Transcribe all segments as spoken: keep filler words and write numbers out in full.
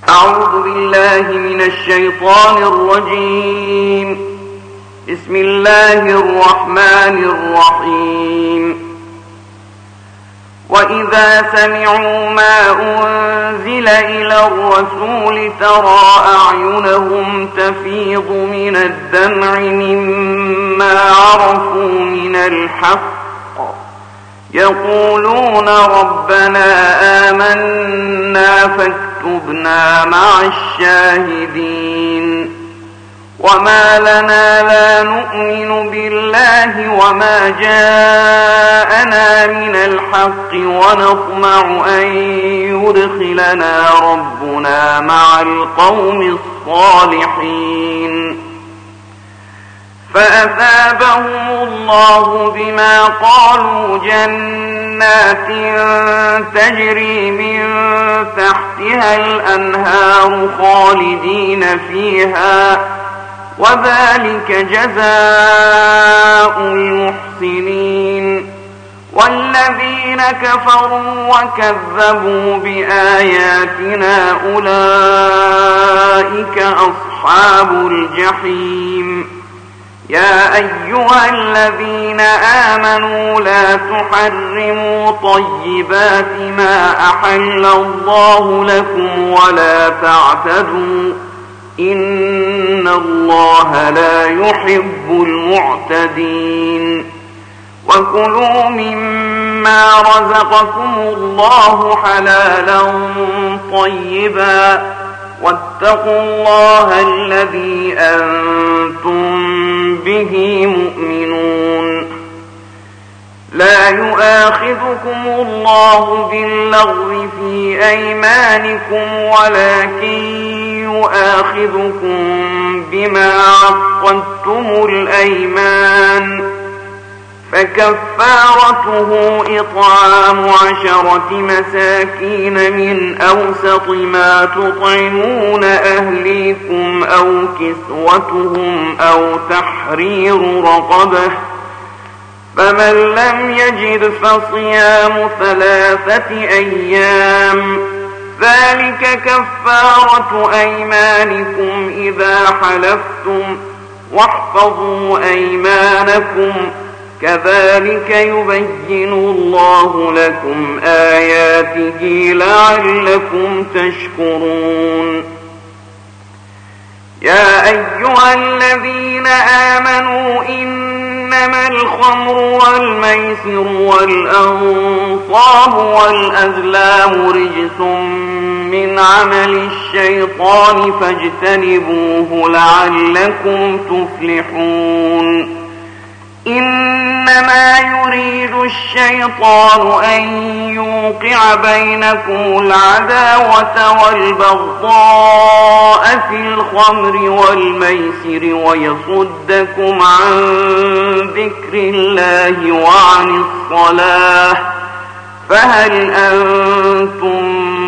أعوذ بالله من الشيطان الرجيم. بسم الله الرحمن الرحيم. وإذا سمعوا ما أنزل إلى الرسول ترى أعينهم تفيض من الدمع مما عرفوا من الحق يقولون ربنا آمنا فاكتبنا مع الشاهدين. وما لنا لا نؤمن بالله وما جاءنا من الحق ونطمع أن يدخلنا ربنا مع القوم الصالحين. فأثابهم الله بما قالوا جنات تجري من تحتها الأنهار خالدين فيها وذلك جزاء المحسنين. والذين كفروا وكذبوا بآياتنا أولئك أصحاب الجحيم. يا أيها الذين آمنوا لا تحرموا طيبات ما أحل الله لكم ولا تعتدوا إن الله لا يحب المعتدين. وكلوا مما رزقكم الله حلالا طيبا واتقوا الله الذي أنتم به مؤمنون. لا يؤاخذكم الله باللغو في أيمانكم ولكن يؤاخذكم بما عقدتم الأيمان فكفارته إطعام عشرة مساكين من أوسط ما تطعمون أهليكم أو كسوتهم أو تحرير رقبة فمن لم يجد فصيام ثلاثة أيام ذلك كفارة أيمانكم إذا حلفتم واحفظوا أيمانكم كذلك يبين الله لكم آياته لعلكم تشكرون. يا أيها الذين آمنوا إنما الخمر والميسر والأنصاب والأزلام رجس من عمل الشيطان فاجتنبوه لعلكم تفلحون. إنما يريد الشيطان أن يوقع بينكم العداوة والبغضاء في الخمر والميسر ويصدكم عن ذكر الله وعن الصلاة فهل أنتم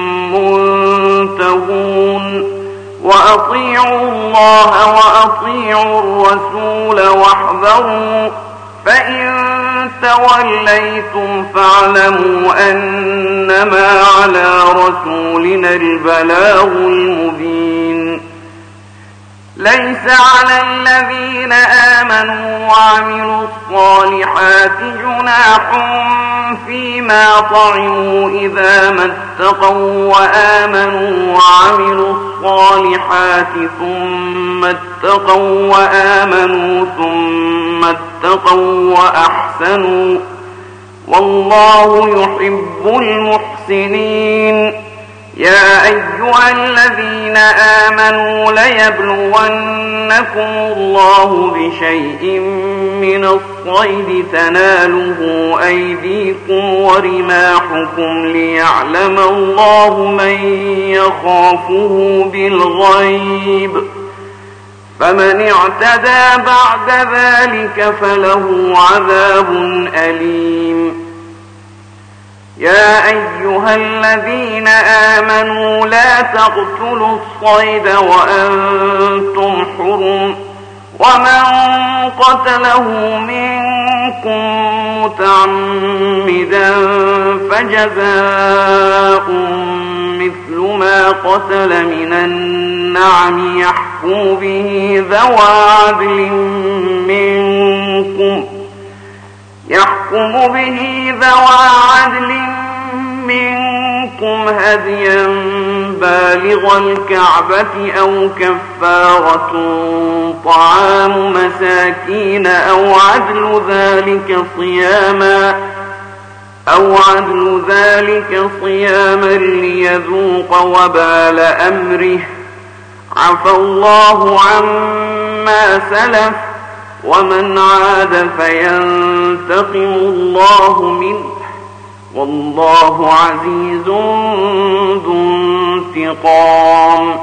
منتهون. وأطيعوا الله وأطيعوا الرسول واحذروا فإن توليتم فاعلموا أنما على رسولنا البلاغ المبين. ليس على الذين آمنوا وعملوا الصالحات جناح فيما طعموا إذا ما اتقوا وآمنوا وعملوا الصالحات ثم اتقوا وآمنوا ثم اتقوا وأحسنوا والله يحب المحسنين. يا أيها الذين آمنوا ليبلونكم الله بشيء من الصيد تناله أيديكم ورماحكم ليعلم الله من يخافه بالغيب فمن اعتدى بعد ذلك فله عذاب أليم. يا أيها الذين آمنوا لا تقتلوا الصيد وأنتم حرم ومن قتله منكم متعمدا فجزاء مثل ما قتل من النعم يحكم به ذوى عدل منكم يحكم به ذوى عدل منكم هديا بالغ الكعبة أو كفارة طعام مساكين أو عدل ذلك صياما أو عدل ذلك صياما ليذوق وبال أمره عفى الله عما سلف ومن عاد فينتقم الله منه والله عزيز ذو انتقام.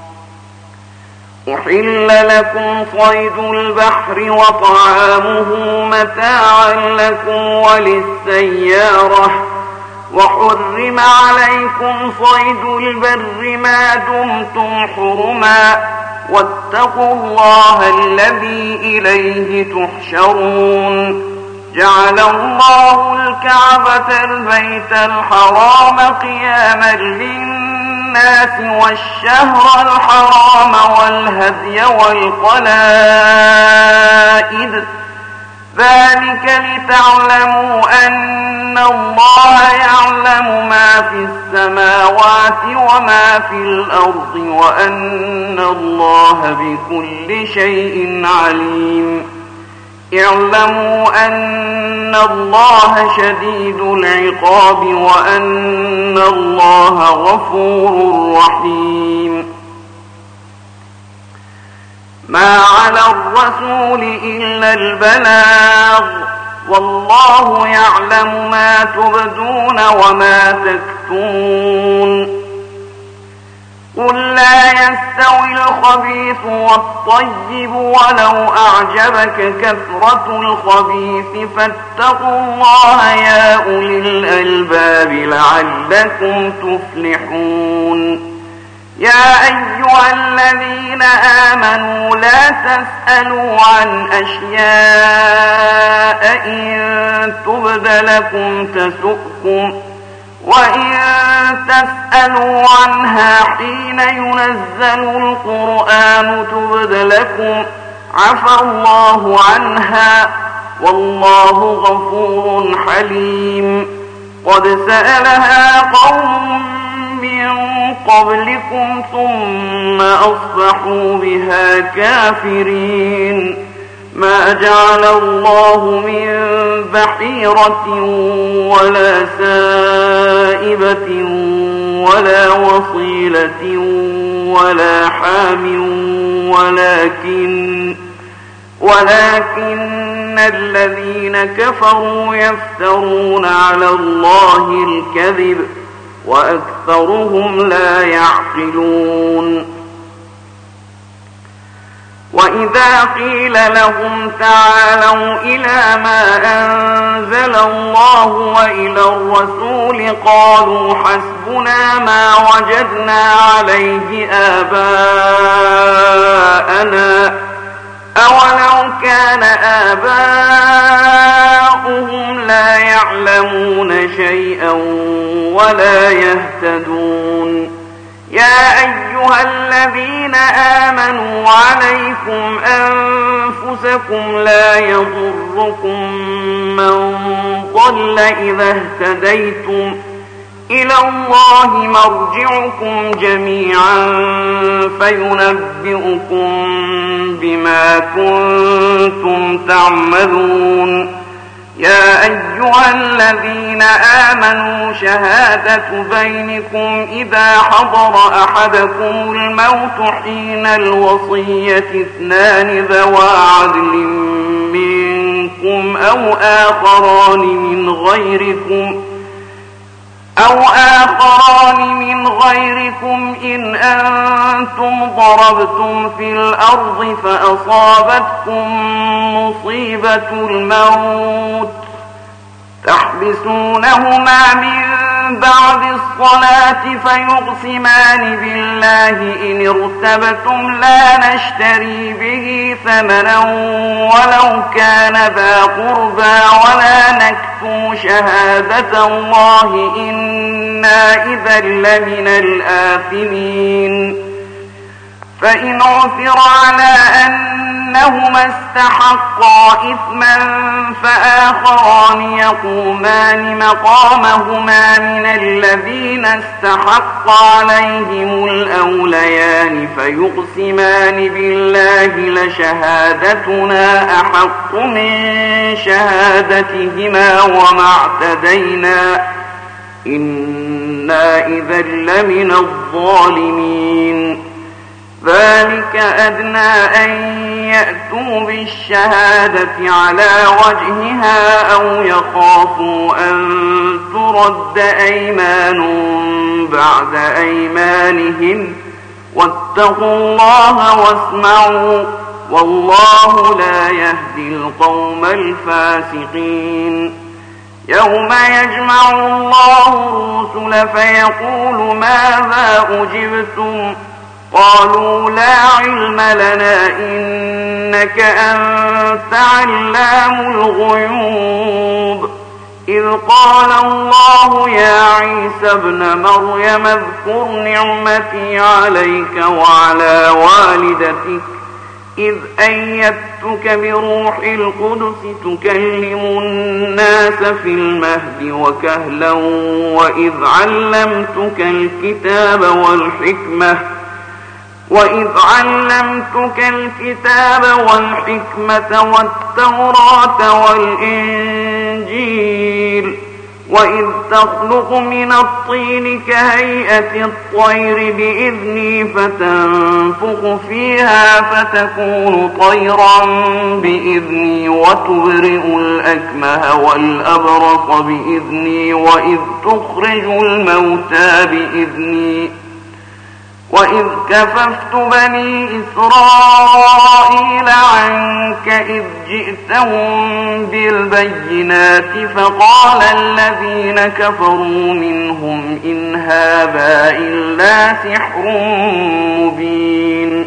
أحل لكم صيد البحر وطعامه متاعا لكم وللسيارة وحرم عليكم صيد البر ما دمتم حرما واتقوا الله الذي إليه تحشرون. جعل الله الكعبة البيت الحرام قياما للناس والشهر الحرام والهدي والقلائد ذلك لتعلموا أن الله يعلم ما في السماوات وما في الأرض وأن الله بكل شيء عليم. اعلموا أن الله شديد العقاب وأن الله غفور رحيم. ما على الرسول إلا البلاغ والله يعلم ما تبدون وما تكتمون. قل لا يستوي الخبيث والطيب ولو أعجبك كثرة الخبيث فاتقوا الله يا أولي الألباب لعلكم تفلحون. يا أيها الذين آمنوا لا تسألوا عن أشياء إن تبد لكم تسؤكم وإن تسألوا عنها حين ينزل القرآن تبد لكم عفى الله عنها والله غفور حليم. قد سألها قوم من قبلكم ثم أصبحوا بها كافرين. ما جعل الله من بحيرة ولا سائبة ولا وصيلة ولا حام ولكن ولكن الذين كفروا يفترون على الله الكذب وأكثرهم لا يعقلون. وإذا قيل لهم تعالوا إلى ما أنزل الله وإلى الرسول قالوا حسبنا ما وجدنا عليه آباءنا أولو كان آباؤهم لا يعلمون شيئا ولا يهتدون. يا أيها الذين آمنوا عليكم أنفسكم لا يضركم من ضل إذا اهتديتم إلى الله مرجعكم جميعا فينبئكم بما كنتم تعملون. يا أيها الذين آمنوا شهادة بينكم إذا حضر أحدكم الموت حين الوصية اثنان ذوى عدل منكم أو آخران من غيركم أو آخران من غيركم إن أنتم ضربتم في الأرض فأصابتكم مصيبة الموت تحبسونهما من بعد الصلاة فيقسمان بالله إن ارتبتم لا نشتري به ثمنا ولو كان ذا قربى ولا نكتم شهادة الله إنا إذا لمن الآثمين. فإن عثر على أنهما استحقا إثما فآخران يقومان مقامهما من الذين استحق عليهم الأوليان فيقسمان بالله لشهادتنا أحق من شهادتهما وما اعتدينا إنا إذا لمن الظالمين. ذلك أدنى أن يأتوا بالشهادة على وجهها أو يخافوا أن ترد أيمان بعد أيمانهم واتقوا الله واسمعوا والله لا يهدي القوم الفاسقين. يوم يجمع الله الرسل فيقول ماذا أجبتم قالوا لا علم لنا إنك أنت علام الغيوب. إذ قال الله يا عيسى ابن مريم اذكر نعمتي عليك وعلى والدتك إذ أيدتك بروح القدس تكلم الناس في المهد وكهلا وإذ علمتك الكتاب والحكمة وإذ علمتك الكتاب والحكمة والتوراة والإنجيل وإذ تخلق من الطين كهيئة الطير بإذني فتنفخ فيها فتكون طيرا بإذني وتبرئ الأكمه والأبرص بإذني وإذ تخرج الموتى بإذني وإذ كففت بني إسرائيل عنك إذ جئتهم بالبينات فقال الذين كفروا منهم إن هذا إلا سحر مبين.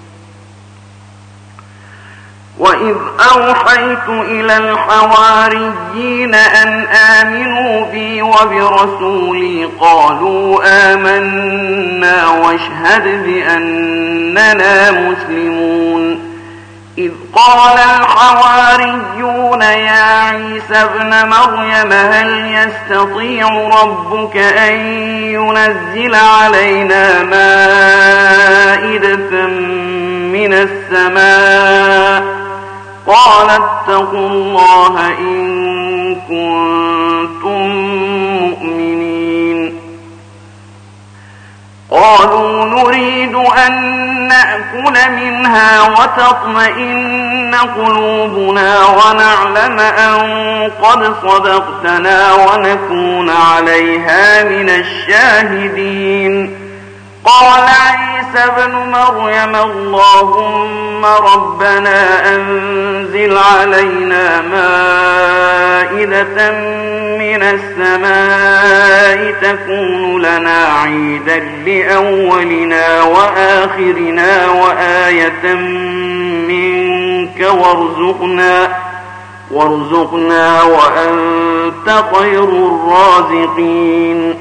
وإذ أوحيت إلى الحواريين أن آمنوا بي وبرسولي قالوا آمنا واشهد بأننا مسلمون. إذ قال الحواريون يا عيسى ابن مريم هل يستطيع ربك أن ينزل علينا مائدة من السماء قال اتقوا الله إن كنتم مؤمنين. قالوا نريد أن نأكل منها وتطمئن قلوبنا ونعلم أن قد صدقتنا ونكون عليها من الشاهدين. قال عيسى ابن مريم اللهم ربنا أنزل علينا مائدة من السماء تكون لنا عيدا لأولنا وآخرنا وآية منك وارزقنا وارزقنا وأنت خير الرازقين.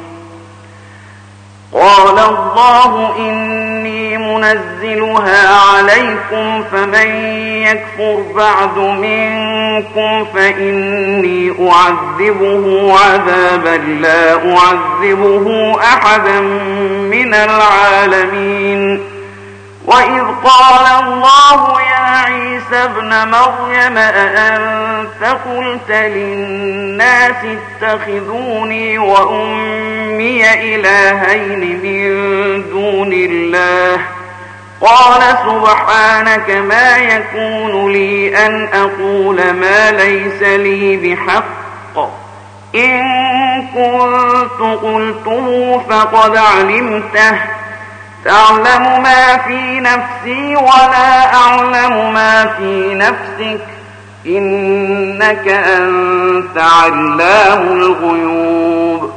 قال الله إني منزلها عليكم فمن يكفر بعد منكم فإني أعذبه عذابا لا أعذبه أحدا من العالمين. وإذ قال الله يا عيسى ابن مريم أأنت قلت للناس اتخذوني وأمي إلهين من دون الله قال سبحانك ما يكون لي أن أقول ما ليس لي بحق إن كنت قلته فقد علمته تعلم ما في نفسي ولا أعلم ما في نفسك إنك أنت علام الغيوب.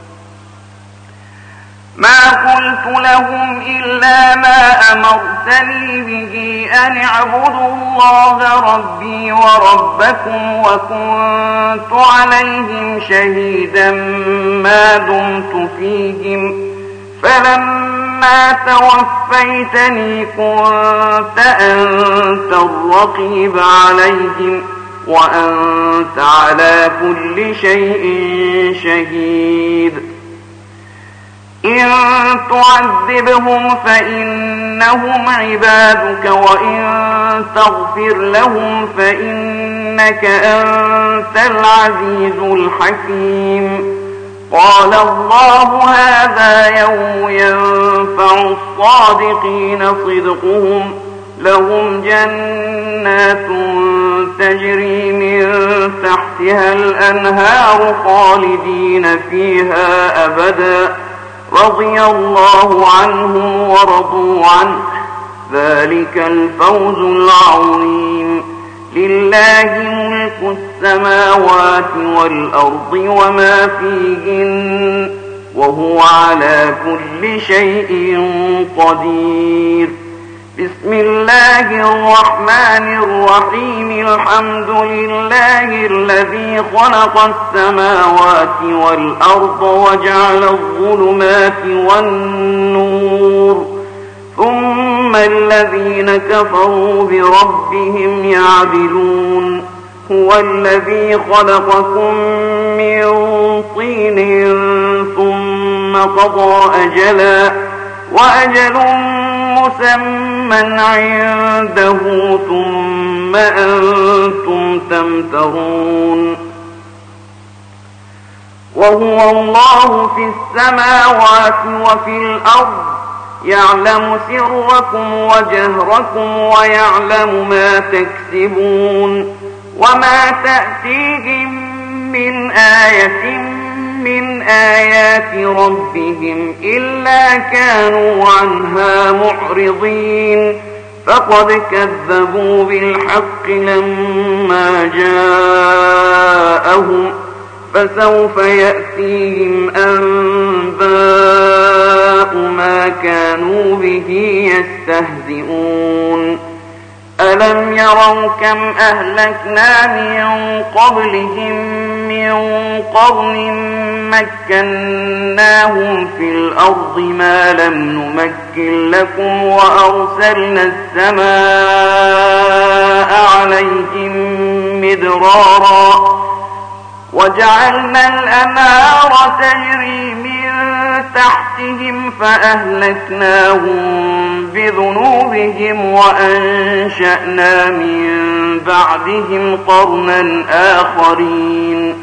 ما قلت لهم إلا ما أمرتني به أن اعبدوا الله ربي وربكم وكنت عليهم شهيدا ما دمت فيهم فلما توفيتني كنت أنت الرقيب عليهم وأنت على كل شيء شهيد. إن تعذبهم فإنهم عبادك وإن تغفر لهم فإنك أنت العزيز الحكيم. قال الله هذا يوم ينفع الصادقين صدقهم لهم جنات تجري من تحتها الأنهار خالدين فيها أبدا رضي الله عنهم ورضوا عنه ذلك الفوز العظيم. لله ملك السماوات والأرض وما فيهن وهو على كل شيء قدير. بسم الله الرحمن الرحيم. الحمد لله الذي خلق السماوات والأرض وجعل الظلمات والنور ثم الذين كفروا بربهم يعدلون. هو الذي خلقكم من طين ثم قضى أجلا وأجل مسمى عنده ثم أنتم تمترون. وهو الله في السماوات وفي الأرض يعلم سركم وجهركم ويعلم ما تكسبون. وما تأتيهم من آية من آيات ربهم إلا كانوا عنها معرضين. فقد كذبوا بالحق لما جاءهم فسوف يأتيهم أنباء ما كانوا به يستهزئون. ألم يروا كم أهلكنا من قبلهم من قرن مكناهم في الأرض ما لم نمكن لكم وأرسلنا السماء عليهم مدرارا وجعلنا الأنهار تجري من تحتهم فأهلكناهم بذنوبهم وأنشأنا من بعدهم قرنا آخرين.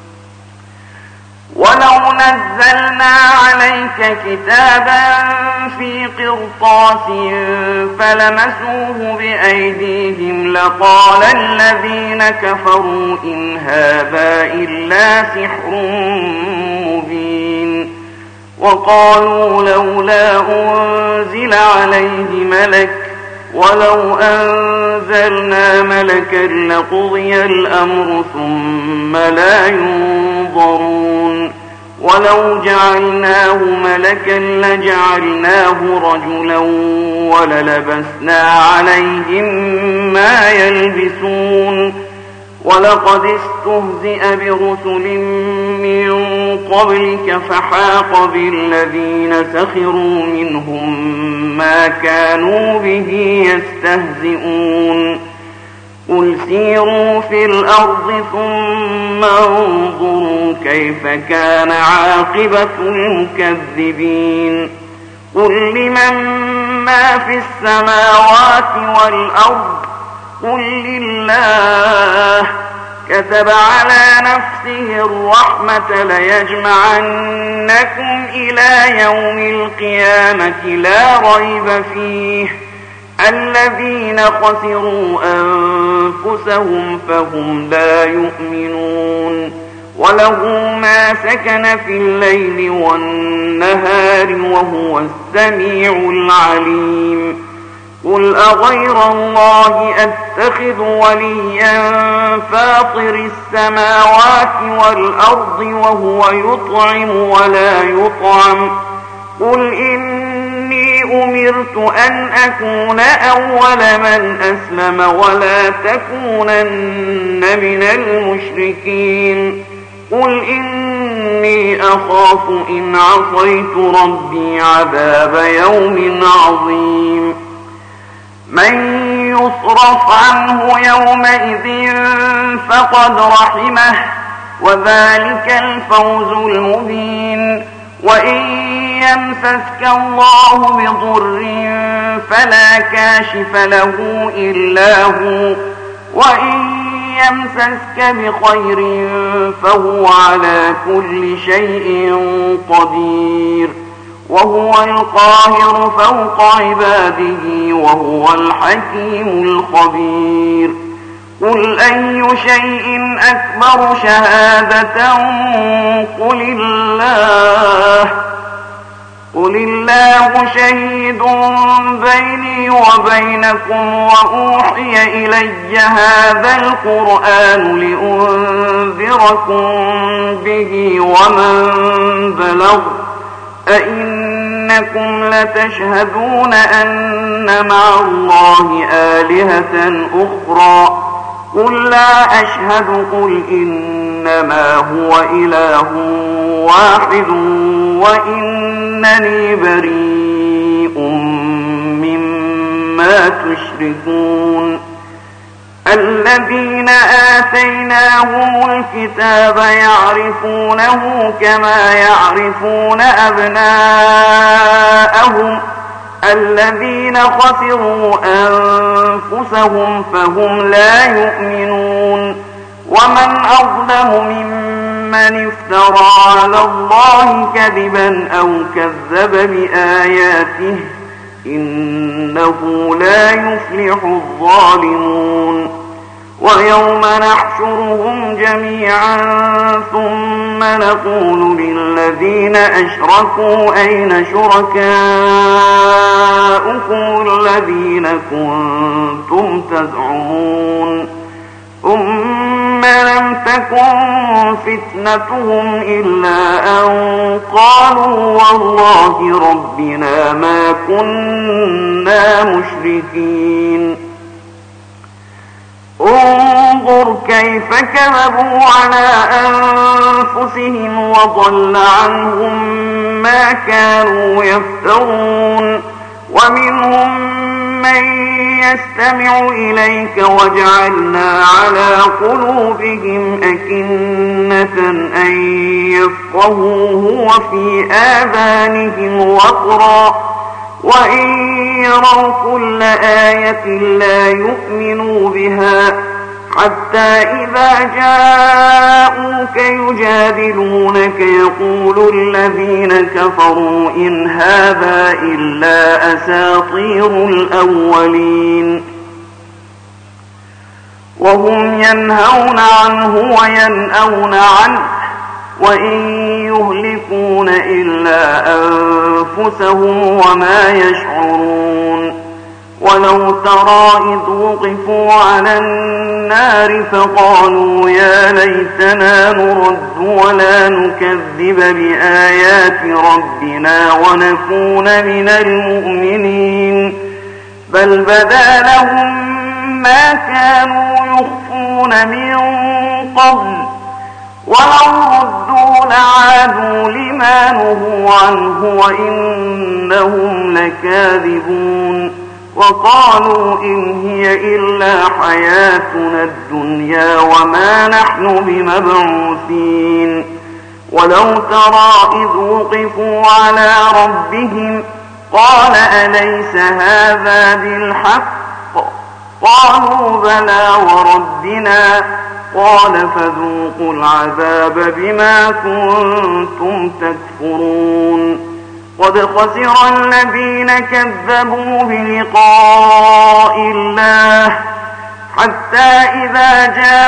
ولو نزلنا عليك كتابا في قرطاس فلمسوه بأيديهم لقال الذين كفروا إن هذا إلا سحر مبين. وقالوا لولا أنزل عليه ملك ولو أنزلنا ملكا لقضي الأمر ثم لا ينظرون. ولو جعلناه ملكا لجعلناه رجلا وللبسنا عليهم ما يلبسون. ولقد استهزئ برسل من قبلك فحاق بالذين سخروا منهم ما كانوا به يستهزئون. قل سيروا في الأرض ثم انظروا كيف كان عاقبة المكذبين. قل لمن ما في السماوات والأرض قل لله كتب على نفسه الرحمة ليجمعنكم إلى يوم القيامة لا ريب فيه الذين خسروا أنفسهم فهم لا يؤمنون. وله ما سكن في الليل والنهار وهو السميع العليم. قل أغير الله أتخذ وليا فاطر السماوات والأرض وهو يطعم ولا يطعم قل إني أمرت أن أكون أول من أسلم ولا تكونن من المشركين قل إني أخاف إن عصيت ربي عذاب يوم عظيم من يصرف عنه يومئذ فقد رحمه وذلك الفوز المبين وإن يمسسك الله بضر فلا كاشف له إلا هو وإن يمسسك بخير فهو على كل شيء قدير وهو القاهر فوق عباده وهو الحكيم الخبير قل أي شيء أكبر شهادة قل الله قل الله شهيد بيني وبينكم وأوحي إلي هذا القرآن لأنذركم به ومن بلغ أئنكم لتشهدون أن مع الله آلهة أخرى قل لا أشهد قل إنما هو إله واحد وإنني بريء مما تشركون الذين آتيناهم الكتاب يعرفونه كما يعرفون أبناءهم الذين خسروا أنفسهم فهم لا يؤمنون ومن أظلم ممن افترى على الله كذبا أو كذب بآياته إنه لا يفلح الظالمون ويوم نحشرهم جميعا ثم نقول للذين أشركوا أين شركاؤكم الذين كنتم تزعمون ثم لم تكن فتنتهم إلا أن قالوا والله ربنا ما كنا مشركين انظر كيف كذبوا على أنفسهم وضل عنهم ما كانوا يفترون ومنهم من يستمع إليك وجعلنا على قلوبهم أكنة أن يفقهوه وفي آذانهم وقرا وإن يروا كل آية لا يؤمنوا بها حتى إذا جاءوك يجادلونك يقول الذين كفروا إن هذا إلا أساطير الأولين وهم ينهون عنه وينأون عنه وإن يهلكون إلا أنفسهم وما يشعرون ولو ترى إذ وقفوا على النار فقالوا يا ليتنا نرد ولا نكذب بآيات ربنا ونكون من المؤمنين بل بدا لهم ما كانوا يخفون من قبل ولو ردوا لعادوا لما نهوا عنه وإنهم لكاذبون وقالوا إن هي إلا حياتنا الدنيا وما نحن بمبعوثين ولو ترى إذ وقفوا على ربهم قال أليس هذا بالحق قالوا بلى وربنا قال فذوقوا العذاب بما كنتم تكفرون قد خسر الذين كذبوا بلقاء الله حتى إذا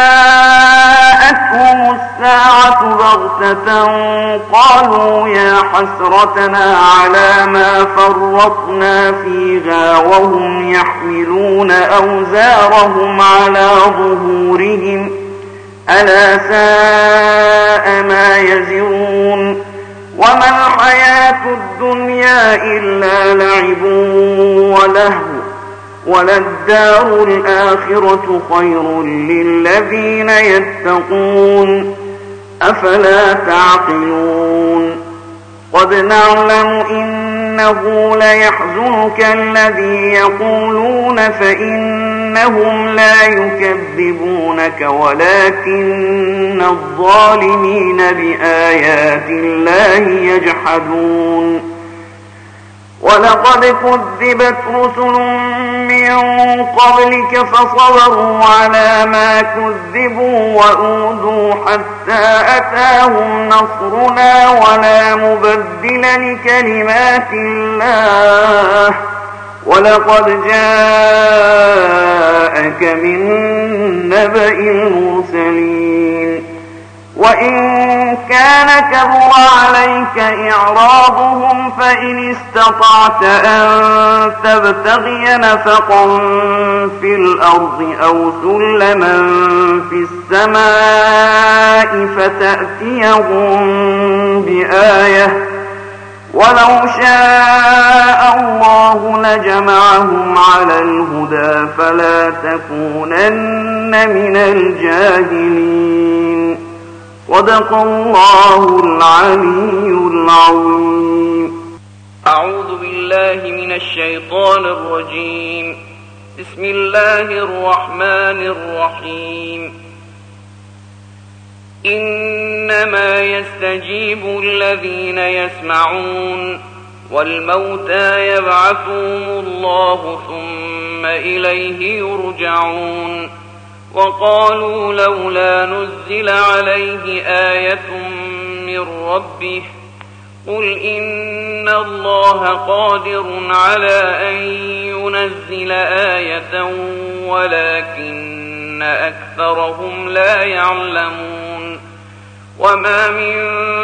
جاءتهم الساعة بغتة قالوا يا حسرتنا على ما فرطنا فيها وهم يحملون أوزارهم على ظهورهم ألا ساء ما يزرون وما الحياة الدنيا إلا لعب ولهو وللدار الآخرة خير للذين يتقون أفلا تعقلون قد نعلم إنه ليحزنك الذي يقولون فإنهم لا يكذبونك ولكن الظالمين بآيات الله يجحدون ولقد كذبت رسل من قبلك فصبروا على ما كذبوا وأوذوا حتى أتاهم نصرنا ولا مبدل لكلمات الله ولقد جاءك من نبأ المرسلين وإن كان كبر عليك إعراضهم فإن استطعت أن تبتغي نفقا في الأرض أو سلما في السماء فتأتيهم بآية ولو شاء الله لجمعهم على الهدى فلا تكونن من الجاهلين صدق الله العلي العظيم. أعوذ بالله من الشيطان الرجيم. بسم الله الرحمن الرحيم. إنما يستجيب الذين يسمعون والموتى يبعثهم الله ثم إليه يرجعون وقالوا لولا نزل عليه آية من ربه قل إن الله قادر على أن ينزل آية ولكن أكثرهم لا يعلمون وما من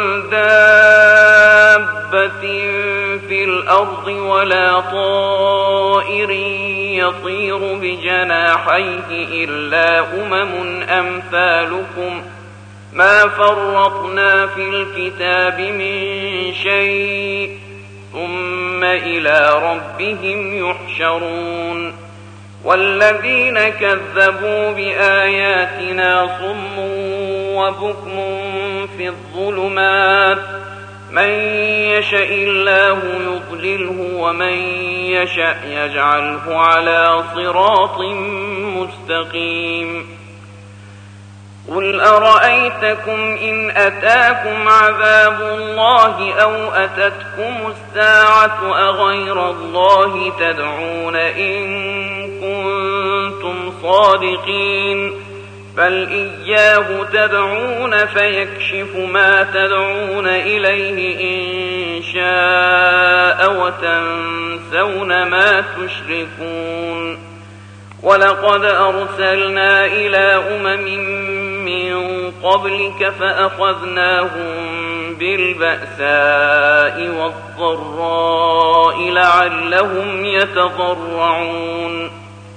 دابة في الأرض ولا طائر يطير بجناحيه إلا أمم أمثالكم ما فرطنا في الكتاب من شيء ثم إلى ربهم يحشرون والذين كذبوا بآياتنا صم وبكم في الظلمات من يشاء الله يضلله ومن يشاء يجعله على صراط مستقيم قل أرأيتكم إن أتاكم عذاب الله أو أتتكم الساعة أغير الله تدعون إن كنتم صادقين بل إياه تدعون فيكشف ما تدعون إليه إن شاء وتنسون ما تشركون ولقد أرسلنا إلى أمم من قبلك فأخذناهم بالبأساء والضراء لعلهم يتضرعون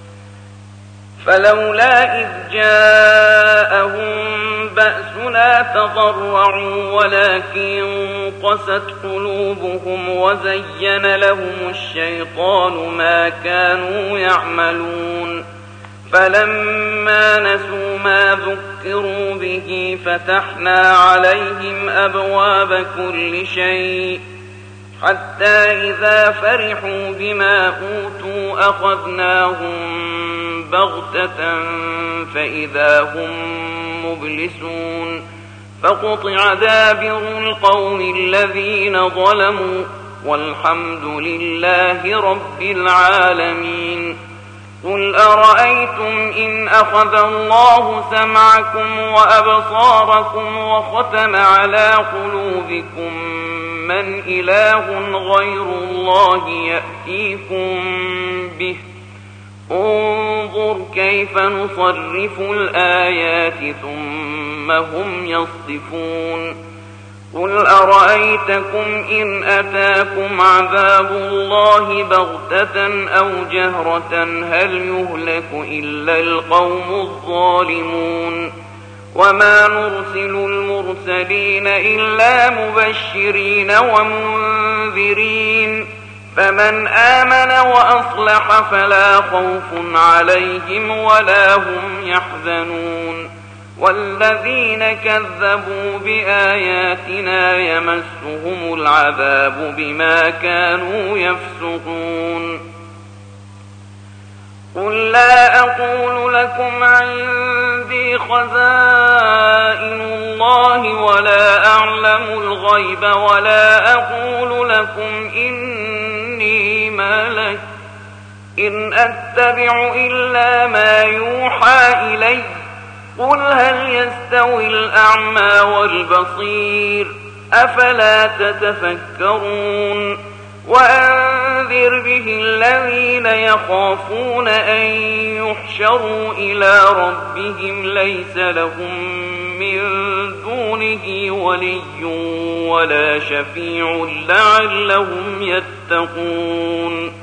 فلولا إذ جاءهم بأسنا تضرعوا ولكن قست قلوبهم وزين لهم الشيطان ما كانوا يعملون فلما نسوا ما ذكروا به فتحنا عليهم أبواب كل شيء حتى إذا فرحوا بما أوتوا أخذناهم بغتة فإذا هم مبلسون فقطع دابر القوم الذين ظلموا والحمد لله رب العالمين قل أرأيتم إن أخذ الله سمعكم وأبصاركم وختم على قلوبكم من إله غير الله يأتيكم به انظر كيف نصرف الآيات ثم هم يصدفون قل أرأيتكم إن أتاكم عذاب الله بغتة أو جهرة هل يهلك إلا القوم الظالمون وما نرسل المرسلين إلا مبشرين ومنذرين فمن آمن وأصلح فلا خوف عليهم ولا هم يحزنون والذين كذبوا بآياتنا يمسهم العذاب بما كانوا يفسقون قل لا أقول لكم عندي خزائن الله ولا أعلم الغيب ولا أقول لكم إني ملك إن أتبع إلا ما يوحى إلي قل هل يستوي الأعمى والبصير أفلا تتفكرون وأنذر به الذين يخافون أن يحشروا إلى ربهم ليس لهم من دونه ولي ولا شفيع لعلهم يتقون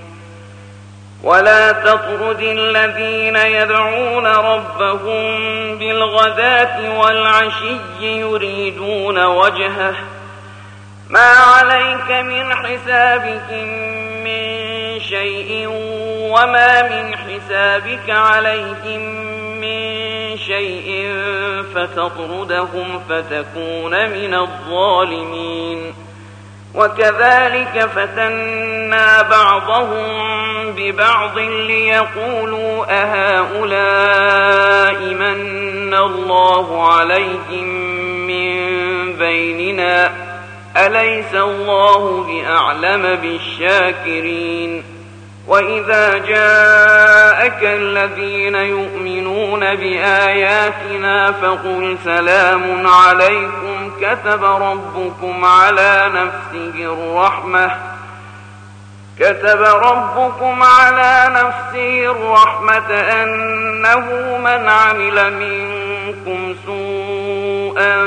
ولا تطرد الذين يدعون ربهم بالغداة والعشي يريدون وجهه ما عليك من حسابهم من شيء وما من حسابك عليهم من شيء فتطردهم فتكون من الظالمين وكذلك فتنا بعضهم ببعض ليقولوا أهؤلاء من الله عليهم من بيننا أليس الله بأعلم بالشاكرين وإذا جاءك الذين يؤمنون بآياتنا فقل سلام عليكم كتب ربكم على نفسه الرحمة كتب ربكم على نفسه الرحمة أنه من عمل منكم سوءا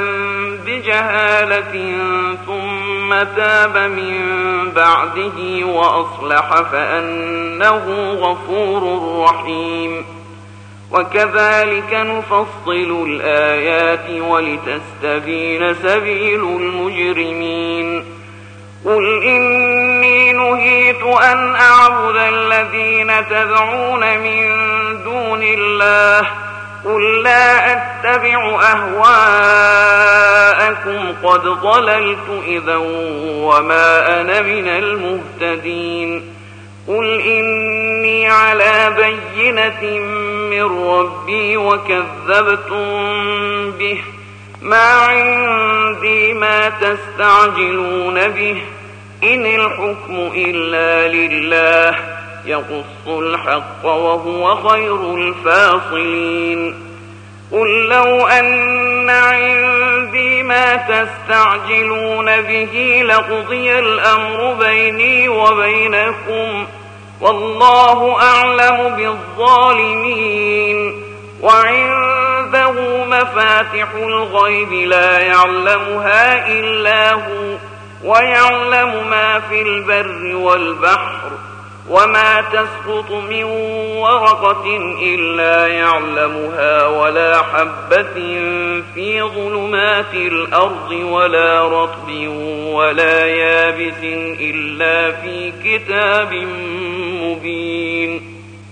بجهالة ثم تاب من بعده وأصلح فأنه غفور رحيم وكذلك نفصل الآيات ولتستبين سبيل المجرمين قل إني نهيت أن أعبد الذين تدعون من دون الله قل لا أتبع أهواءكم قد ضللت إذا وما أنا من المهتدين قل إني على بينة من ربي وكذبتم به ما عندي ما تستعجلون به إن الحكم إلا لله يقص الحق وهو خير الفاصلين قل لو أن عندي ما تستعجلون به لقضي الأمر بيني وبينكم والله أعلم بالظالمين وعنده مفاتح الغيب لا يعلمها إلا هو ويعلم ما في البر والبحر وما تسقط من ورقة إلا يعلمها ولا حبة في ظلمات الأرض ولا رطب ولا يابس إلا في كتاب مبين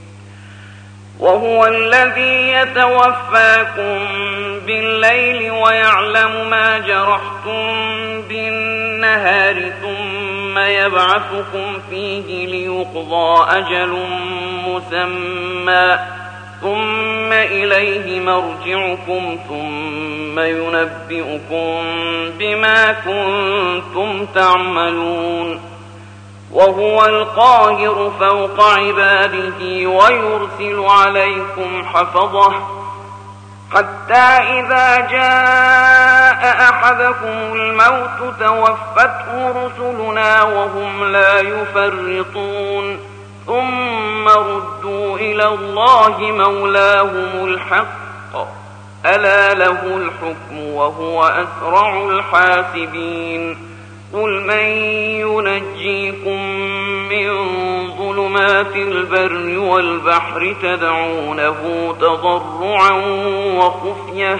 وهو الذي يتوفاكم بالليل ويعلم ما جرحتم بالنهار ثم يبعثكم فيه ليقضى أجل مسمى ثم إليه مرجعكم ثم ينبئكم بما كنتم تعملون وهو القاهر فوق عباده ويرسل عليكم حفظه حتى إذا جاء أحدكم الموت توفته رسلنا وهم لا يفرطون ثم ردوا إلى إلى الله مولاهم الحق ألا له الحكم وهو أسرع الحاسبين قل من ينجيكم من ظلمات البر والبحر تدعونه تضرعا وخفية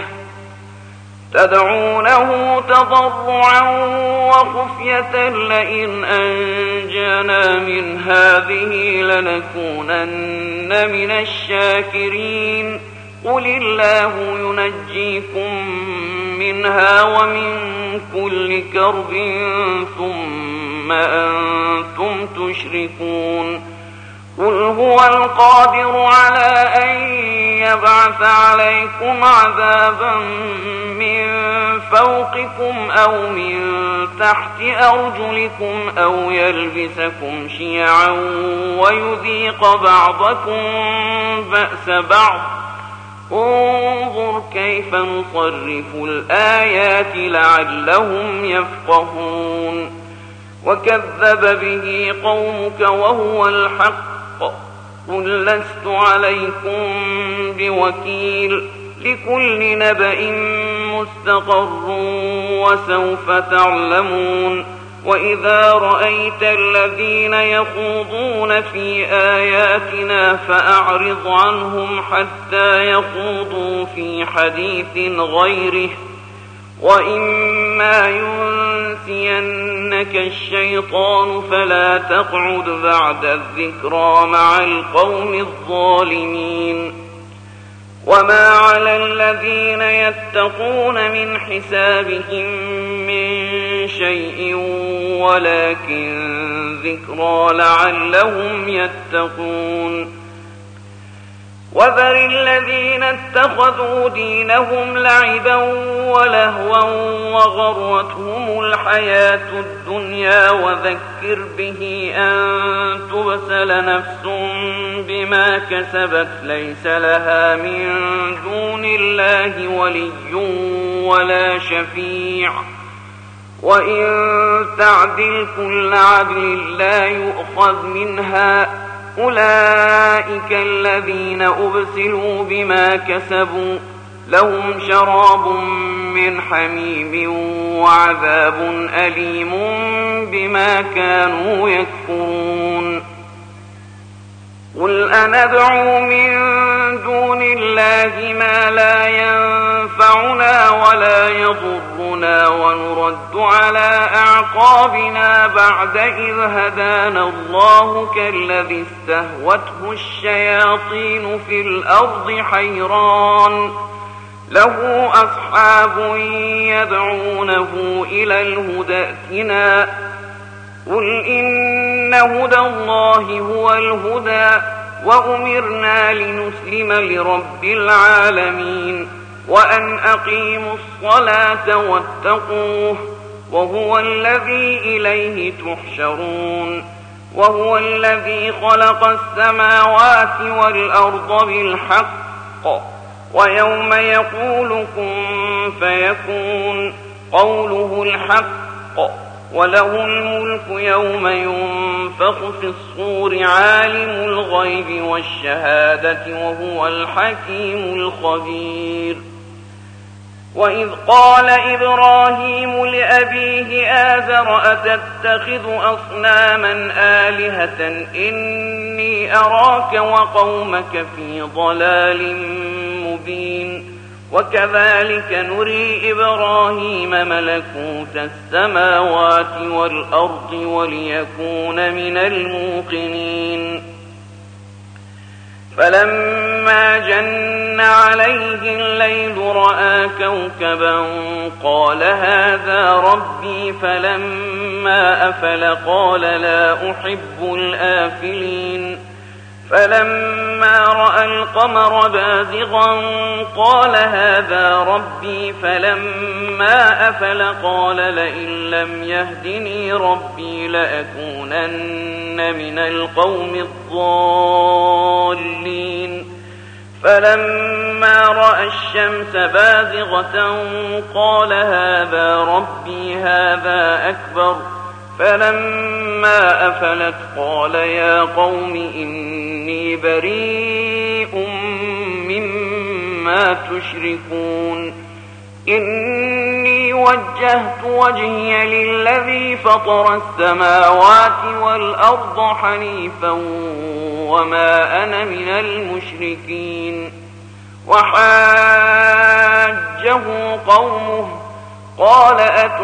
تدعونه تضرعا وخفية لئن أنجانا من هذه لنكونن من الشاكرين قل الله ينجيكم منها ومن كل كرب ثم أنتم تشركون قل هو القادر على أن يبعث عليكم عذابا من فوقكم أو من تحت أرجلكم أو يلبسكم شيعا ويذيق بعضكم بأس بعض انظر كيف نصرف الآيات لعلهم يفقهون وكذب به قومك وهو الحق قل لست عليكم بوكيل لكل نبأ مستقر وسوف تعلمون وإذا رأيت الذين يخوضون في آياتنا فأعرض عنهم حتى يخوضوا في حديث غيره وإما ينسينك الشيطان فلا تقعد بعد الذكرى مع القوم الظالمين وما على الذين يتقون من حسابهم من شيء ولكن ذكرى لعلهم يتقون وذر الذين اتخذوا دينهم لعبا ولهوا وغرتهم الحياة الدنيا وذكر به أن تبسل نفس بما كسبت ليس لها من دون الله ولي ولا شفيع وإن تعدل كل عدل لا يؤخذ منها أولئك الذين أبسلوا بما كسبوا لهم شراب من حميم وعذاب أليم بما كانوا يكفرون قل أندعو من دون الله ما لا ينفعنا ولا يضرنا ونرد على أعقابنا بعد إذ هدانا الله كالذي استهوته الشياطين في الأرض حيران له أصحاب يدعونه إلى الهدى ائتنا قل إن هدى الله هو الهدى وأمرنا لنسلم لرب العالمين وأن أقيموا الصلاة واتقوه وهو الذي إليه تحشرون وهو الذي خلق السماوات والأرض بالحق ويوم يقول كن فيكون قوله الحق وله الملك يوم ينفخ في الصور عالم الغيب والشهادة وهو الحكيم الخبير وإذ قال إبراهيم لأبيه آزر أتتخذ أصناما آلهة إني أراك وقومك في ضلال مبين وكذلك نري إبراهيم ملكوت السماوات والأرض وليكون من الموقنين فلما جن عليه الليل رأى كوكبا قال هذا ربي فلما أفل قال لا أحب الآفلين فلما رأى القمر بازغا قال هذا ربي فلما أفل قال لئن لم يهدني ربي لأكونن من القوم الضالين فلما رأى الشمس بازغة قال هذا ربي هذا أكبر فلما أفلت قال يا قوم إني بريء ما تشركون إني وجهت وجهي للذي فطر السماوات والأرض حنيفا وما أنا من المشركين وحاجه قومه قال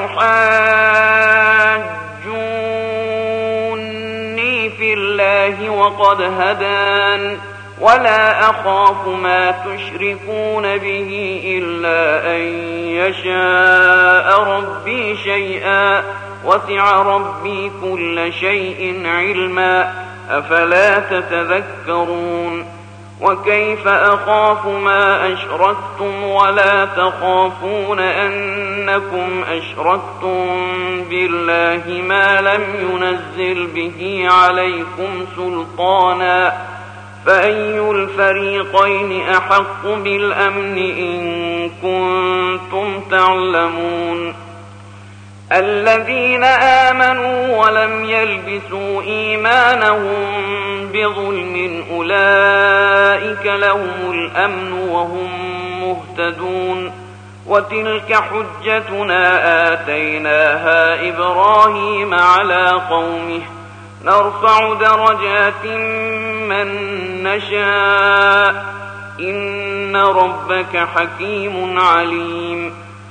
أتحاجوني في الله وقد هدان ولا أخاف ما تشركون به إلا أن يشاء ربي شيئا وسع ربي كل شيء علما أفلا تتذكرون وكيف أخاف ما أشركتم ولا تخافون أنكم أشركتم بالله ما لم ينزل به عليكم سلطانا فأي الفريقين أحق بالأمن إن كنتم تعلمون الذين آمنوا ولم يلبسوا إيمانهم بظلم أولئك لهم الأمن وهم مهتدون وتلك حجتنا آتيناها إبراهيم على قومه نرفع درجات من نشاء إن ربك حكيم عليم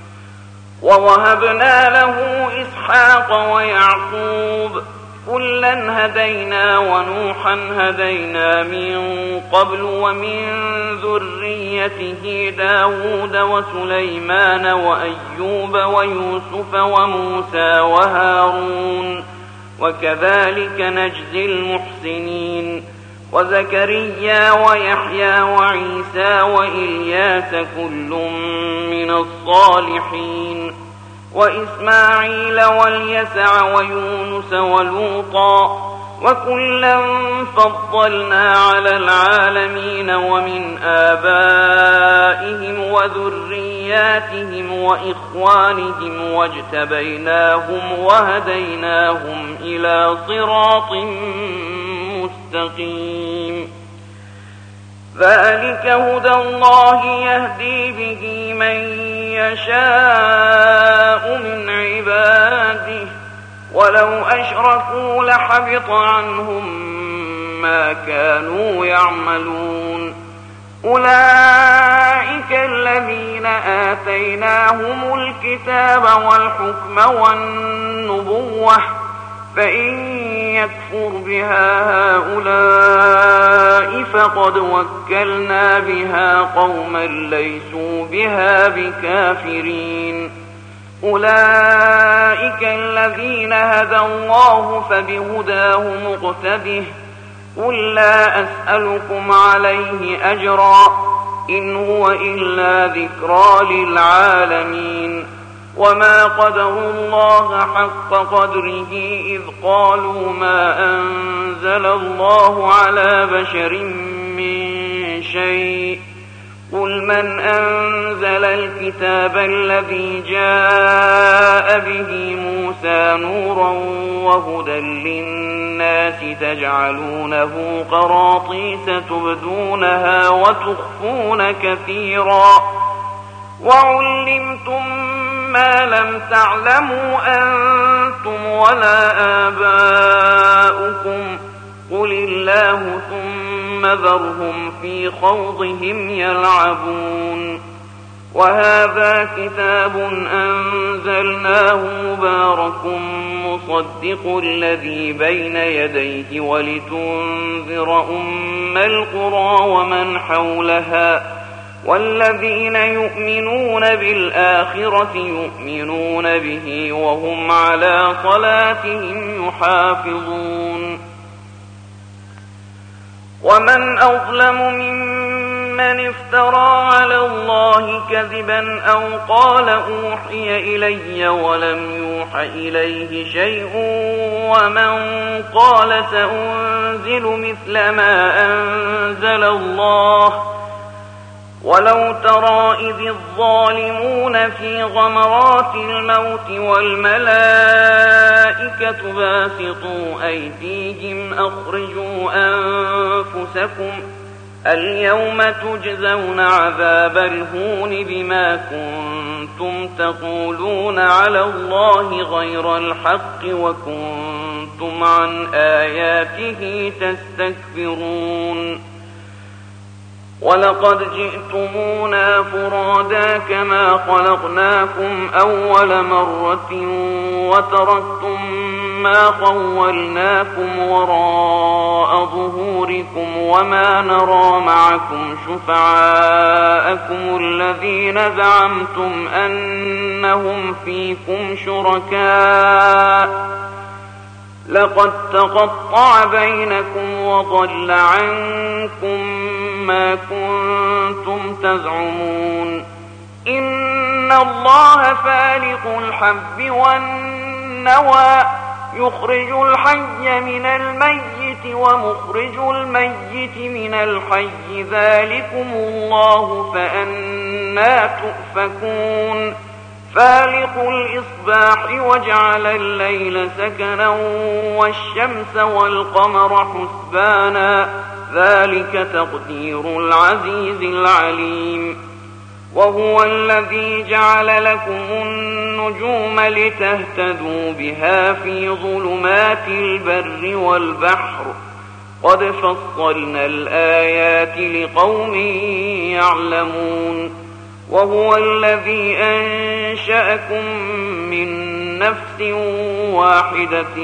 ووهبنا له إسحاق ويعقوب كلا هدينا ونوحا هدينا من قبل ومن ذريته داود وسليمان وأيوب ويوسف وموسى وهارون وكذلك نجزي المحسنين وزكريا ويحيى وعيسى وإلياس كل من الصالحين وإسماعيل واليسع ويونس ولوطا وكلا فضلنا على العالمين ومن آبائهم وذرياتهم وإخوانهم واجتبيناهم وهديناهم إلى صراط مستقيم ذلك هدى الله يهدي به من يشاء من عباده ولو أشركوا لحبط عنهم ما كانوا يعملون أولئك الذين آتيناهم الكتاب والحكم والنبوة فإن يكفر بها هؤلاء فقد وكلنا بها قوما ليسوا بها بكافرين أولئك الذين هدى الله فبهداه مقتده قل لا أسألكم عليه أجرا إن هو إلا ذكرى للعالمين وما قدروا الله حق قدره إذ قالوا ما أنزل الله على بشر من شيء قل من أنزل الكتاب الذي جاء به موسى نورا وهدى للناس تجعلونه قراطيس تبدونها وتخفون كثيرا وعلمتم ما لم تعلموا أنتم ولا آباؤكم قل الله ثم ذرهم في خوضهم يلعبون وهذا كتاب أنزلناه مبارك مصدق الذي بين يديه ولتنذر أم القرى ومن حولها والذين يؤمنون بالآخرة يؤمنون به وهم على صلاتهم يحافظون ومن أظلم ممن افترى على الله كذبا أو قال أوحي إلي ولم يوح إليه شيء ومن قال سأنزل مثل ما أنزل الله ولو ترى إذ الظالمون في غمرات الموت والملائكة باسطوا أيديهم أخرجوا أنفسكم اليوم تجزون عذاب الهون بما كنتم تقولون على الله غير الحق وكنتم عن آياته تستكبرون ولقد جئتمونا فرادا كما خلقناكم أول مرة وتركتم ما خولناكم وراء ظهوركم وما نرى معكم شفعاءكم الذين زعمتم أنهم فيكم شركاء لقد تقطع بينكم وضل عنكم ما كنتم تزعمون إن الله فالق الحب والنوى يخرج الحي من الميت ومخرج الميت من الحي ذلكم الله فأنى تؤفكون فالق الإصباح وجعل الليل سكنا والشمس والقمر حسبانا ذلك تقدير العزيز العليم وهو الذي جعل لكم النجوم لتهتدوا بها في ظلمات البر والبحر قد فصلنا الآيات لقوم يعلمون وهو الذي أنشأكم من نفس واحدة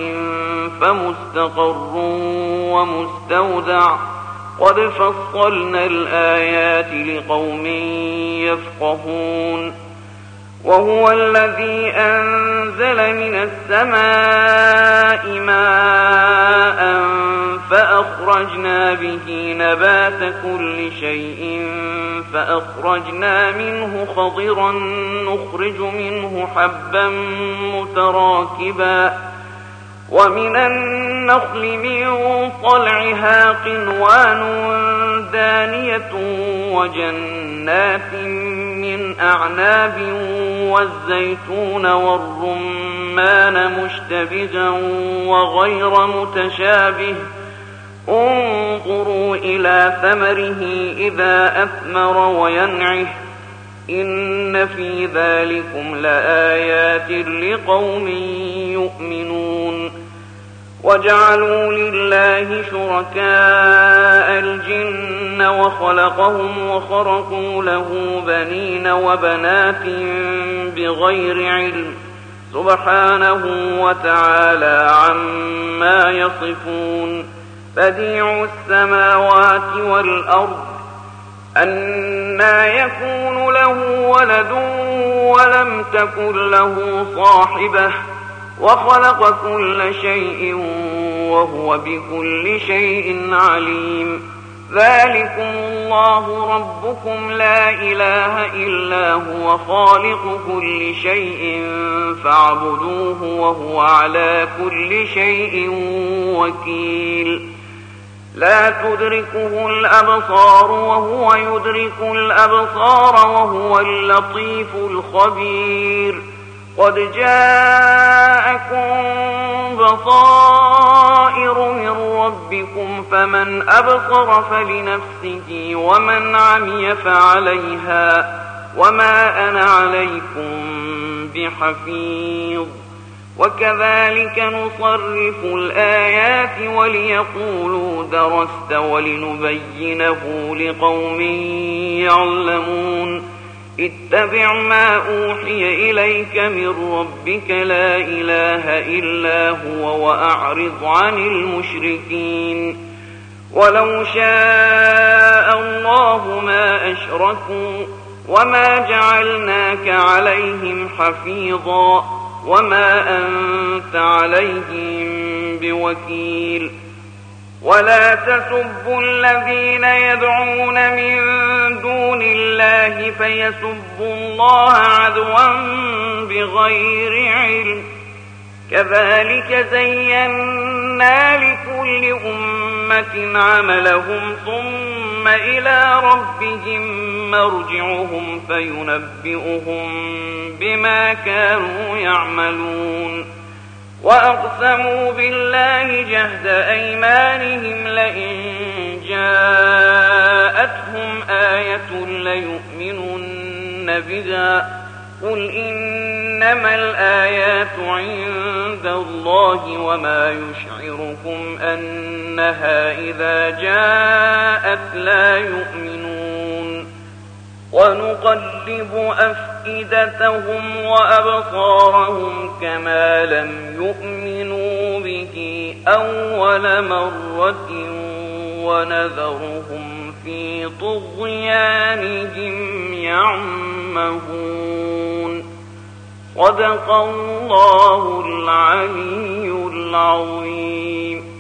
فمستقر ومستودع قد فصلنا الآيات لقوم يفقهون وهو الذي أنزل من السماء ماء فأخرجنا به نبات كل شيء فأخرجنا منه خضرا نخرج منه حبا متراكبا ومن النخل من طلعها قنوان دانية وجنات من أعناب والزيتون والرمان مشتبها وغير متشابه انظروا إلى ثمره إذا أثمر وينعه إن في ذلكم لآيات لقوم يؤمنون وجعلوا لله شركاء الجن وخلقهم وخرقوا له بنين وبنات بغير علم سبحانه وتعالى عما يصفون بديع السماوات والأرض أنى يكون له ولد ولم تكن له صاحبة وخلق كل شيء وهو بكل شيء عليم ذلكم الله ربكم لا إله إلا هو خالق كل شيء فاعبدوه وهو على كل شيء وكيل لا تدركه الأبصار وهو يدرك الأبصار وهو اللطيف الخبير قد جاءكم بصائر من ربكم فمن أبصر فلنفسه ومن عمي فعليها وما أنا عليكم بحفيظ وكذلك نصرف الآيات وليقولوا درست ولنبينه لقوم يعلمون اتبع ما أوحي إليك من ربك لا إله إلا هو وأعرض عن المشركين ولو شاء الله ما أشركوا وما جعلناك عليهم حفيظا وما أنت عليهم بوكيل ولا تسبوا الذين يدعون من دون الله فيسبوا الله عدوا بغير علم كذلك زينا لكل أمة عملهم ثم إلى ربهم مرجعهم فينبئهم بما كانوا يعملون وأقسموا بالله جهد أيمانهم لئن جاء آية ليؤمنن بها قل إنما الآيات عند الله وما يشعركم أنها إذا جاءت لا يؤمنون ونقلب أفئدتهم وأبصارهم كما لم يؤمنوا به أول مرة ونذرهم في طغيانهم يعمهون صدق الله العلي العظيم.